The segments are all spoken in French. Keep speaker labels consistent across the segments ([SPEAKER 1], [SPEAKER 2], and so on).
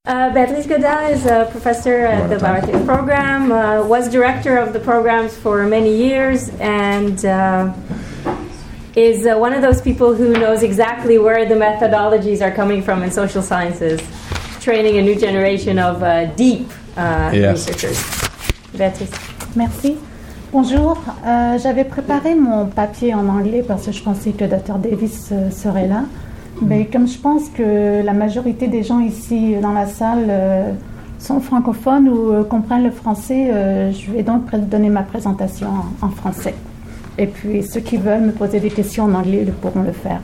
[SPEAKER 1] Beatrice Godin is a professor at the bioethics program, was director of the programs for many years, and is one of those people who knows exactly where the methodologies are coming from in social sciences, training a new generation of deep researchers. Beatrice.
[SPEAKER 2] Merci. Bonjour. J'avais préparé mon papier en anglais parce que je pensais que le Dr Davis serait là. Mais comme je pense que la majorité des gens ici dans la salle sont francophones ou comprennent le français, je vais donc donner ma présentation en français. Et puis ceux qui veulent me poser des questions en anglais pourront le faire.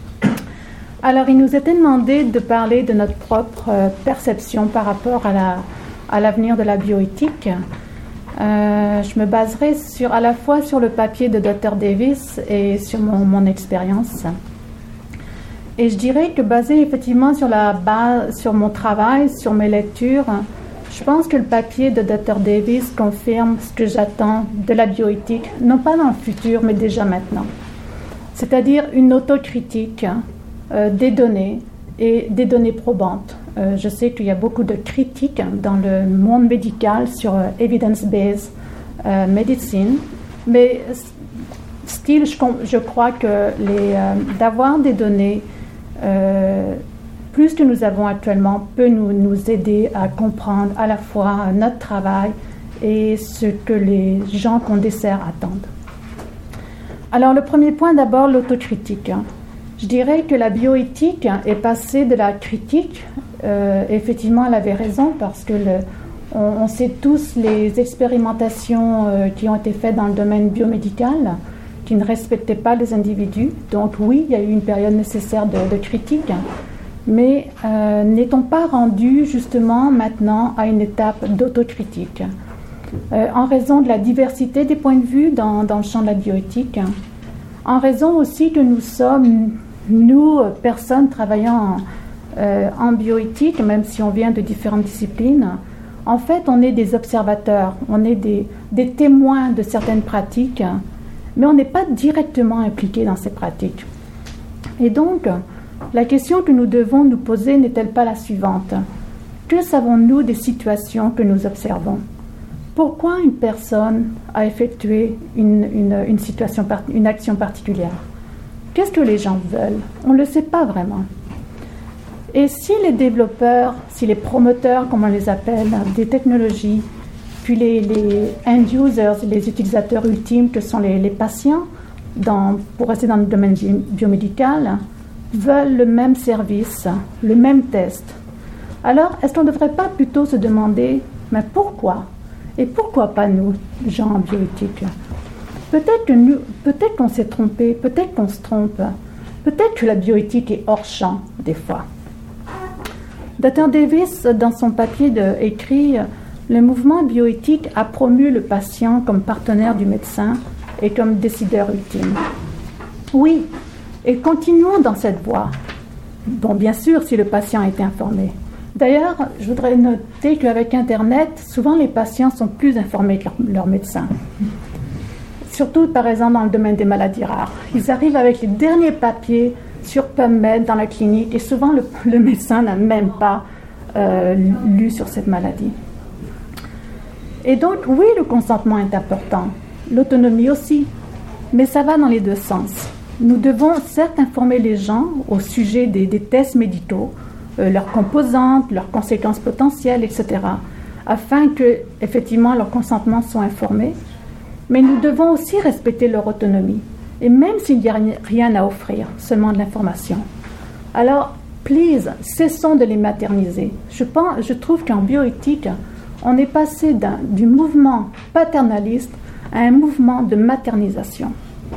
[SPEAKER 2] Alors il nous était demandé de parler de notre propre perception par rapport à l'avenir de la bioéthique. Je me baserai à la fois sur le papier de Dr Davis et sur mon expérience. Et je dirais que basé effectivement sur mon travail, sur mes lectures, je pense que le papier de Dr Davis confirme ce que j'attends de la bioéthique, non pas dans le futur, mais déjà maintenant. C'est-à-dire une autocritique des données et des données probantes. Je sais qu'il y a beaucoup de critiques dans le monde médical sur evidence-based medicine, mais still, je crois que d'avoir des données plus que nous avons actuellement peut nous aider à comprendre à la fois notre travail et ce que les gens qu'on dessert attendent. Alors le premier point d'abord, l'autocritique. Je dirais que la bioéthique est passée de la critique. Effectivement, elle avait raison parce que on sait tous les expérimentations qui ont été faites dans le domaine biomédical qui ne respectaient pas les individus. Donc oui, il y a eu une période nécessaire de critique, mais n'est-on pas rendu justement maintenant à une étape d'autocritique en raison de la diversité des points de vue dans le champ de la bioéthique, en raison aussi que nous sommes, personnes travaillant en bioéthique, même si on vient de différentes disciplines, en fait on est des observateurs, on est des témoins de certaines pratiques, mais on n'est pas directement impliqué dans ces pratiques. Et donc, la question que nous devons nous poser n'est-elle pas la suivante? Que savons-nous des situations que nous observons? Pourquoi une personne a effectué une action particulière? Qu'est-ce que les gens veulent? On ne le sait pas vraiment. Et si les développeurs, si les promoteurs, comme on les appelle, des technologies, puis les end-users, les utilisateurs ultimes que sont les patients, pour rester dans le domaine biomédical, veulent le même service, le même test. Alors, est-ce qu'on ne devrait pas plutôt se demander, mais pourquoi? Et pourquoi pas nous, gens en bioéthique? Peut-être qu'on s'est trompé, peut-être qu'on se trompe, peut-être que la bioéthique est hors champ, des fois. Dr Davis, dans son papier, écrit « Le mouvement bioéthique a promu le patient comme partenaire du médecin et comme décideur ultime. » Oui, et continuons dans cette voie. Bon, bien sûr, si le patient est informé. D'ailleurs, je voudrais noter qu'avec Internet, souvent les patients sont plus informés que leur médecin. Surtout, par exemple, dans le domaine des maladies rares. Ils arrivent avec les derniers papiers sur PubMed dans la clinique et souvent le médecin n'a même pas lu sur cette maladie. Et donc, oui, le consentement est important, l'autonomie aussi, mais ça va dans les deux sens. Nous devons certes informer les gens au sujet des tests médicaux, leurs composantes, leurs conséquences potentielles, etc., afin que, effectivement, leur consentement soit informé, mais nous devons aussi respecter leur autonomie, et même s'il n'y a rien à offrir, seulement de l'information. Alors, please, cessons de les materniser. Je trouve qu'en bioéthique, on est passé du mouvement paternaliste à un mouvement de maternisation.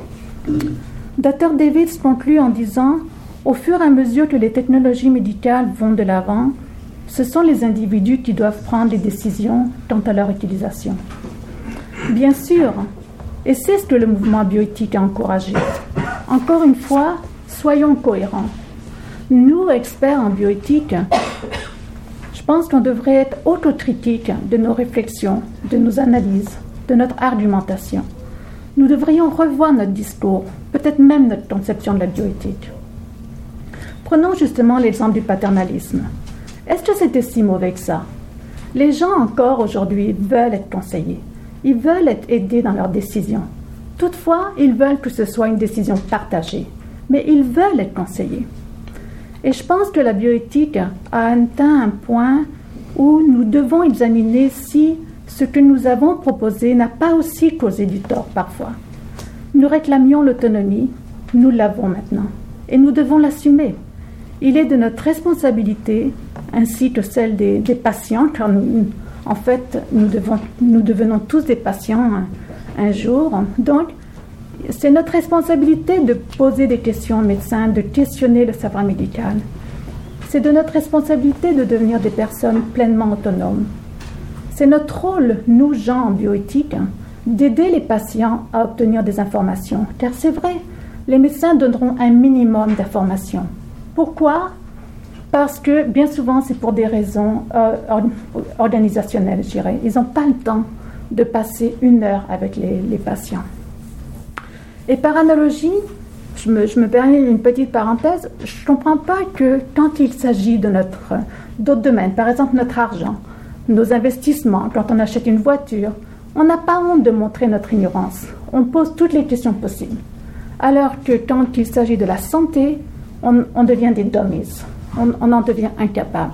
[SPEAKER 2] Dr Davis conclut en disant « Au fur et à mesure que les technologies médicales vont de l'avant, ce sont les individus qui doivent prendre les décisions quant à leur utilisation. » Bien sûr, et c'est ce que le mouvement bioéthique a encouragé. Encore une fois, soyons cohérents. Nous, experts en bioéthique, je pense qu'on devrait être autocritique de nos réflexions, de nos analyses, de notre argumentation. Nous devrions revoir notre discours, peut-être même notre conception de la bioéthique. Prenons justement l'exemple du paternalisme. Est-ce que c'était si mauvais que ça? Les gens encore aujourd'hui veulent être conseillés. Ils veulent être aidés dans leurs décisions. Toutefois, ils veulent que ce soit une décision partagée. Mais ils veulent être conseillés. Et je pense que la bioéthique a atteint un point où nous devons examiner si ce que nous avons proposé n'a pas aussi causé du tort parfois. Nous réclamions l'autonomie, nous l'avons maintenant, et nous devons l'assumer. Il est de notre responsabilité, ainsi que celle des patients, car en fait, nous devenons tous des patients un jour. Donc, c'est notre responsabilité de poser des questions aux médecins, de questionner le savoir médical. C'est de notre responsabilité de devenir des personnes pleinement autonomes. C'est notre rôle, nous, gens en bioéthique, d'aider les patients à obtenir des informations. Car c'est vrai, les médecins donneront un minimum d'informations. Pourquoi? Parce que bien souvent, c'est pour des raisons organisationnelles, je dirais. Ils n'ont pas le temps de passer 1 heure avec les patients. Et par analogie, je me permets une petite parenthèse, je ne comprends pas que quand il s'agit d'autres domaines, par exemple notre argent, nos investissements, quand on achète une voiture, on n'a pas honte de montrer notre ignorance. On pose toutes les questions possibles. Alors que quand il s'agit de la santé, on devient des dummies. On en devient incapable.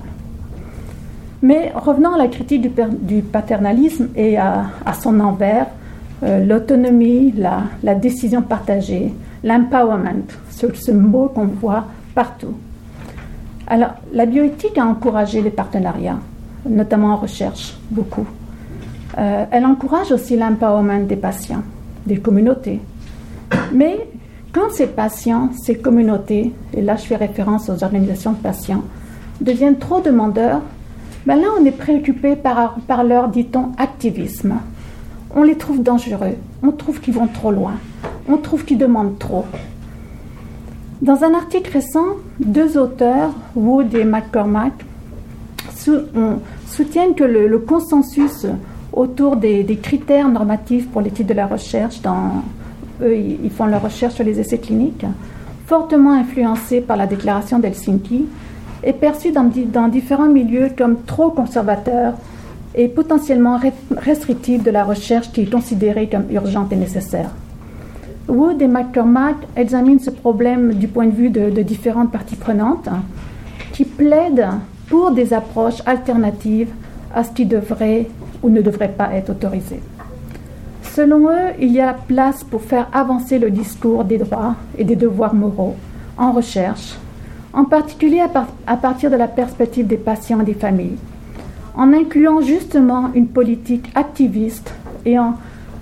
[SPEAKER 2] Mais revenons à la critique du paternalisme et à son envers, l'autonomie, la décision partagée, l'empowerment, ce mot qu'on voit partout. Alors, la bioéthique a encouragé les partenariats, notamment en recherche, beaucoup. Elle encourage aussi l'empowerment des patients, des communautés. Mais quand ces patients, ces communautés, et là je fais référence aux organisations de patients, deviennent trop demandeurs, ben là on est préoccupé par leur, dit-on, activisme. On les trouve dangereux, on trouve qu'ils vont trop loin, on trouve qu'ils demandent trop. Dans un article récent, 2 auteurs, Wood et McCormack, soutiennent que le consensus autour des critères normatifs pour l'étude de la recherche, eux ils font leur recherche sur les essais cliniques, fortement influencés par la déclaration d'Helsinki, est perçu dans différents milieux comme trop conservateur et potentiellement restrictif de la recherche qui est considérée comme urgente et nécessaire. Wood et McCormack examinent ce problème du point de vue de différentes parties prenantes qui plaident pour des approches alternatives à ce qui devrait ou ne devrait pas être autorisé. Selon eux, il y a place pour faire avancer le discours des droits et des devoirs moraux en recherche, en particulier à partir de la perspective des patients et des familles, en incluant justement une politique activiste et en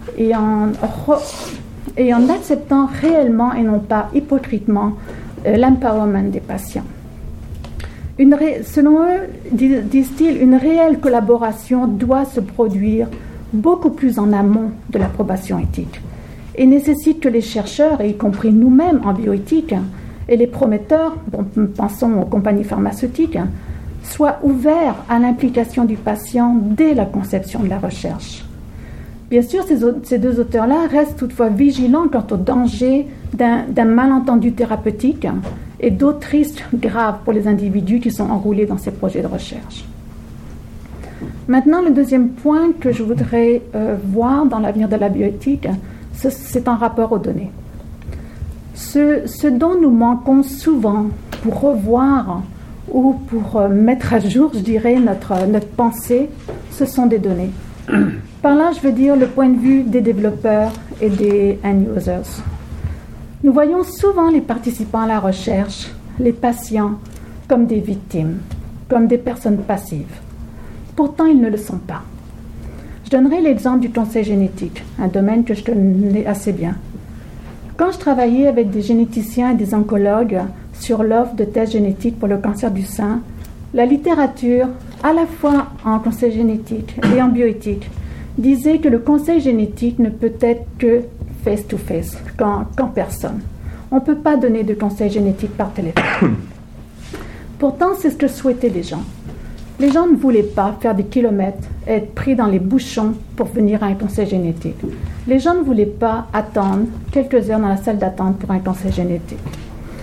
[SPEAKER 2] acceptant réellement et non pas hypocritement l'empowerment des patients. Selon eux, disent-ils, une réelle collaboration doit se produire beaucoup plus en amont de l'approbation éthique et nécessite que les chercheurs, y compris nous-mêmes en bioéthique, et les prometteurs, pensons aux compagnies pharmaceutiques, soient ouverts à l'implication du patient dès la conception de la recherche. Bien sûr, ces 2 auteurs-là restent toutefois vigilants quant au danger d'un malentendu thérapeutique et d'autres risques graves pour les individus qui sont enroulés dans ces projets de recherche. Maintenant, le deuxième point que je voudrais voir dans l'avenir de la bioéthique, c'est en rapport aux données. Ce dont nous manquons souvent pour revoir ou pour mettre à jour, je dirais, notre pensée, ce sont des données. Par là, je veux dire le point de vue des développeurs et des end-users. Nous voyons souvent les participants à la recherche, les patients, comme des victimes, comme des personnes passives. Pourtant, ils ne le sont pas. Je donnerai l'exemple du conseil génétique, un domaine que je connais assez bien. Quand je travaillais avec des généticiens et des oncologues sur l'offre de tests génétiques pour le cancer du sein, la littérature, à la fois en conseil génétique et en bioéthique, disait que le conseil génétique ne peut être que face-to-face, qu'en personne. On ne peut pas donner de conseil génétique par téléphone. Pourtant, c'est ce que souhaitaient les gens. Les gens ne voulaient pas faire des kilomètres et être pris dans les bouchons pour venir à un conseil génétique. Les gens ne voulaient pas attendre quelques heures dans la salle d'attente pour un conseil génétique.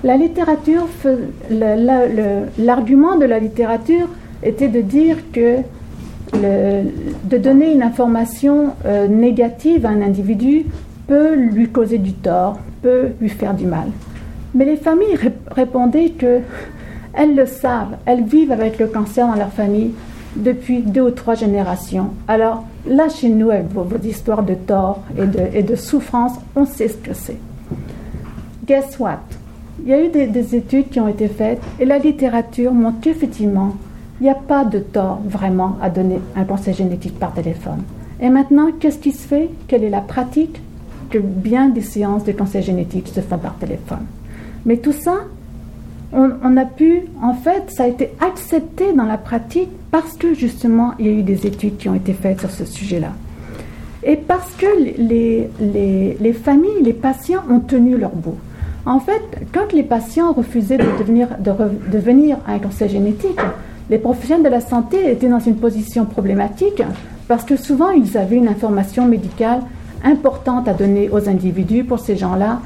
[SPEAKER 2] La littérature, l'argument de la littérature était de dire que de donner une information négative à un individu peut lui causer du tort, peut lui faire du mal. Mais les familles répondaient qu'elles le savent, elles vivent avec le cancer dans leur famille depuis 2 ou 3 générations. Alors, lâchez-nous avec vos histoires de tort et de souffrance, on sait ce que c'est. Guess what? Il y a eu des études qui ont été faites et la littérature montre qu'effectivement, il n'y a pas de tort vraiment à donner un conseil génétique par téléphone. Et maintenant, qu'est-ce qui se fait? Quelle est la pratique? Que bien des séances de conseil génétique se font par téléphone. Mais tout ça, on a pu, en fait, ça a été accepté dans la pratique parce que justement, il y a eu des études qui ont été faites sur ce sujet-là. Et parce que les familles, les patients ont tenu leur bout. En fait, quand les patients refusaient de venir à un conseil génétique, les professionnels de la santé étaient dans une position problématique parce que souvent, ils avaient une information médicale importante à donner aux individus pour ces gens-là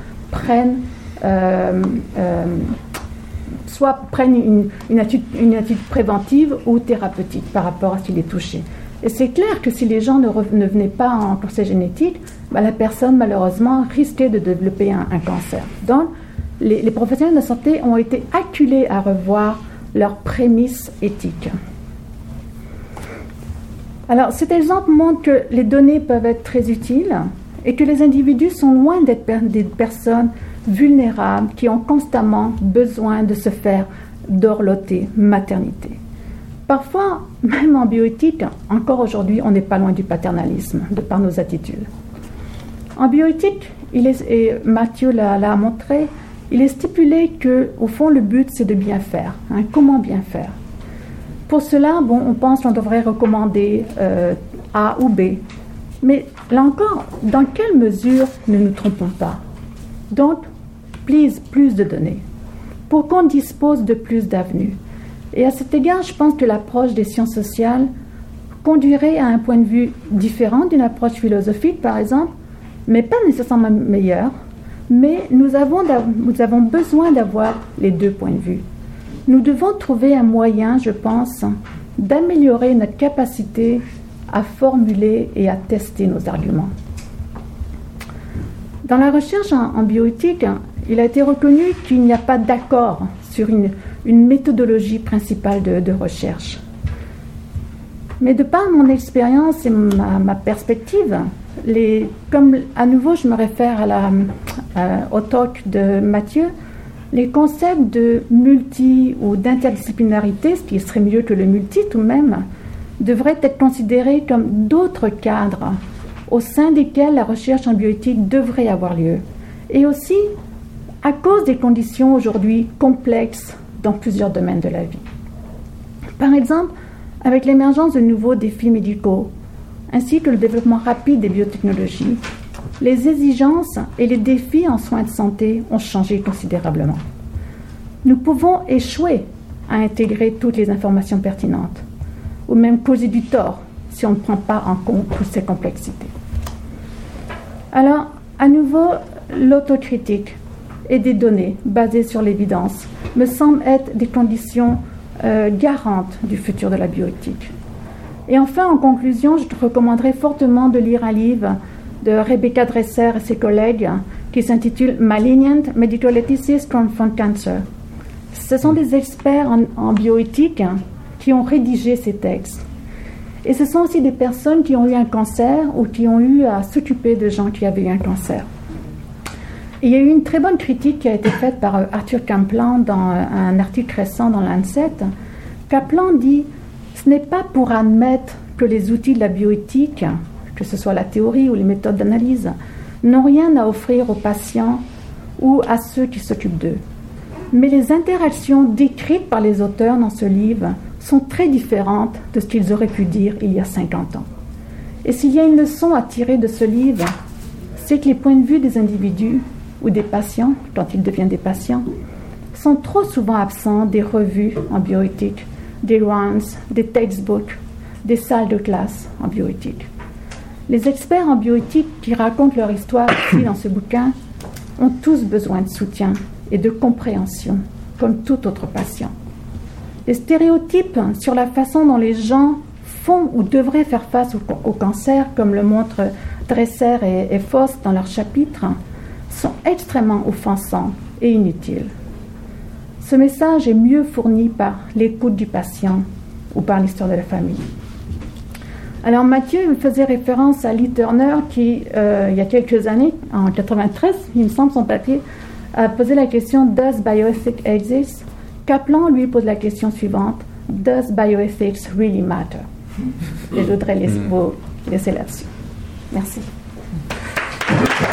[SPEAKER 2] soit prennent une attitude préventive ou thérapeutique par rapport à s'il est touché. Et c'est clair que si les gens ne venaient pas en conseil génétique, la personne malheureusement risquait de développer un cancer. Donc les professionnels de la santé ont été acculés à revoir leurs prémices éthiques. Alors cet exemple montre que les données peuvent être très utiles et que les individus sont loin d'être des personnes vulnérables qui ont constamment besoin de se faire dorloter, maternité. Parfois, même en bioéthique, encore aujourd'hui, on n'est pas loin du paternalisme, de par nos attitudes. En bioéthique, et Mathieu l'a montré, il est stipulé qu'au fond, le but, c'est de bien faire. Comment bien faire? Pour cela, on pense qu'on devrait recommander A ou B. Mais là encore, dans quelle mesure ne nous trompons pas? Donc, plus de données, pour qu'on dispose de plus d'avenues. Et à cet égard, je pense que l'approche des sciences sociales conduirait à un point de vue différent d'une approche philosophique, par exemple, mais pas nécessairement meilleure, mais nous avons besoin d'avoir les 2 points de vue. Nous devons trouver un moyen, je pense, d'améliorer notre capacité à formuler et à tester nos arguments. Dans la recherche en bioéthique, il a été reconnu qu'il n'y a pas d'accord sur une méthodologie principale de recherche. Mais de par mon expérience et ma perspective, comme à nouveau je me réfère au talk de Mathieu, les concepts de multi ou d'interdisciplinarité, ce qui serait mieux que le multi tout de même, devraient être considérés comme d'autres cadres au sein desquels la recherche en bioéthique devrait avoir lieu. Et aussi à cause des conditions aujourd'hui complexes dans plusieurs domaines de la vie. Par exemple, avec l'émergence de nouveaux défis médicaux, ainsi que le développement rapide des biotechnologies, les exigences et les défis en soins de santé ont changé considérablement. Nous pouvons échouer à intégrer toutes les informations pertinentes, ou même causer du tort si on ne prend pas en compte toutes ces complexités. Alors, à nouveau, l'autocritique et des données basées sur l'évidence me semblent être des conditions garantes du futur de la bioéthique. Et enfin, en conclusion, je te recommanderais fortement de lire un livre de Rebecca Dresser et ses collègues qui s'intitule Malignant Medical Ethicists Confront Cancer. Ce sont des experts en bioéthique qui ont rédigé ces textes. Et ce sont aussi des personnes qui ont eu un cancer ou qui ont eu à s'occuper de gens qui avaient eu un cancer. Et il y a eu une très bonne critique qui a été faite par Arthur Caplan dans un article récent dans Lancet. Caplan dit « Ce n'est pas pour admettre que les outils de la bioéthique, que ce soit la théorie ou les méthodes d'analyse, n'ont rien à offrir aux patients ou à ceux qui s'occupent d'eux. Mais les interactions décrites par les auteurs dans ce livre sont très différentes de ce qu'ils auraient pu dire il y a 50 ans. Et s'il y a une leçon à tirer de ce livre, c'est que les points de vue des individus ou des patients, quand ils deviennent des patients, sont trop souvent absents des revues en bioéthique, des rounds, des textbooks, des salles de classe en bioéthique. Les experts en bioéthique qui racontent leur histoire ici dans ce bouquin ont tous besoin de soutien et de compréhension, comme tout autre patient. Les stéréotypes sur la façon dont les gens font ou devraient faire face au cancer, comme le montrent Dresser et Foss dans leur chapitre, sont extrêmement offensants et inutiles. Ce message est mieux fourni par l'écoute du patient ou par l'histoire de la famille. Alors Mathieu me faisait référence à Lee Turner qui, il y a quelques années, en 1993, il me semble son papier, a posé la question « Does bioethics exist ?» Kaplan lui pose la question suivante « Does bioethics really matter ?» Et je voudrais vous laisser là-dessus. Merci.